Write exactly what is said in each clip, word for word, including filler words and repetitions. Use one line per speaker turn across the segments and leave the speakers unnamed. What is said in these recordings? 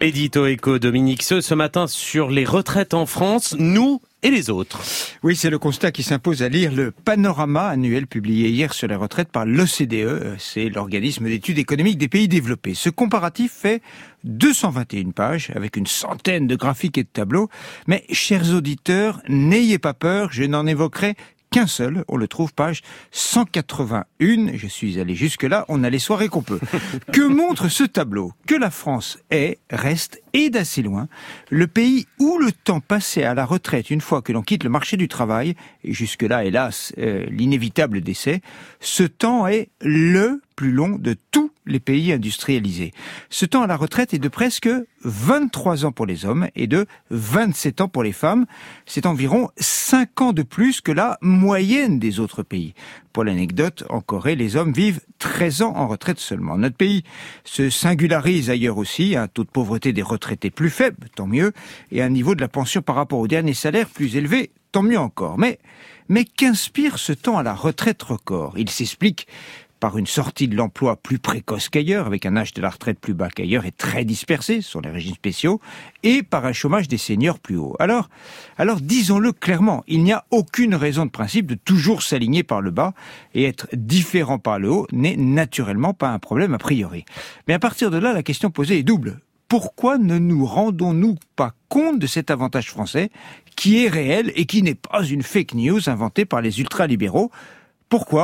Édito Éco, Dominique Seux, ce matin sur les retraites en France, nous et les autres.
Oui, c'est le constat qui s'impose à lire le panorama annuel publié hier sur les retraites par l'O C D E, c'est l'organisme d'études économiques des pays développés. Ce comparatif fait deux cent vingt et une pages avec une centaine de graphiques et de tableaux. Mais, chers auditeurs, n'ayez pas peur, je n'en évoquerai qu'un seul, on le trouve page cent quatre-vingt-un, je suis allé jusque-là, on a les soirées qu'on peut. Que montre ce tableau? Que la France est, reste, et d'assez loin, le pays où le temps passé à la retraite une fois que l'on quitte le marché du travail, et jusque-là, hélas, euh, l'inévitable décès, ce temps est le plus long de tous les pays industrialisés. Ce temps à la retraite est de presque vingt-trois ans pour les hommes et de vingt-sept ans pour les femmes. C'est environ cinq ans de plus que la moyenne des autres pays. Pour l'anecdote, en Corée, les hommes vivent treize ans en retraite seulement. Notre pays se singularise ailleurs aussi, un taux de pauvreté des retraités plus faible, tant mieux, et un niveau de la pension par rapport au dernier salaire plus élevé, tant mieux encore. Mais, mais qu'inspire ce temps à la retraite record? Il s'explique par une sortie de l'emploi plus précoce qu'ailleurs, avec un âge de la retraite plus bas qu'ailleurs et très dispersé sur les régimes spéciaux, et par un chômage des seniors plus haut. Alors, alors disons-le clairement, il n'y a aucune raison de principe de toujours s'aligner par le bas, et être différent par le haut n'est naturellement pas un problème a priori. Mais à partir de là, la question posée est double. Pourquoi ne nous rendons-nous pas compte de cet avantage français, qui est réel et qui n'est pas une fake news inventée par les ultralibéraux? Pourquoi ?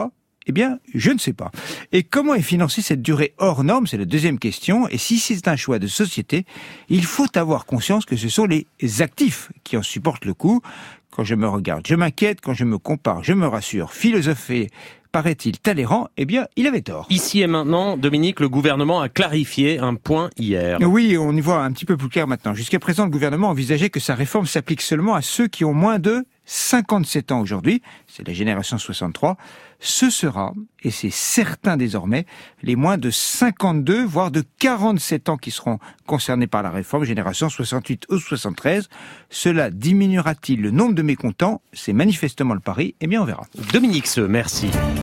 Eh bien, je ne sais pas. Et comment est financée cette durée hors norme? C'est la deuxième question. Et si c'est un choix de société, il faut avoir conscience que ce sont les actifs qui en supportent le coût. Quand je me regarde, je m'inquiète. Quand je me compare, je me rassure. Philosopher, paraît-il, Talleyrand, eh bien, il avait tort.
Ici et maintenant, Dominique, le gouvernement a clarifié un point hier.
Oui, on y voit un petit peu plus clair maintenant. Jusqu'à présent, le gouvernement envisageait que sa réforme s'applique seulement à ceux qui ont moins de cinquante-sept ans aujourd'hui, c'est la génération soixante-trois, ce sera, et c'est certain désormais, les moins de cinquante-deux, voire de quarante-sept ans qui seront concernés par la réforme, génération soixante-huit ou soixante-treize. Cela diminuera-t-il le nombre de mécontents? C'est manifestement le pari, eh bien on verra.
Dominique Seux, merci.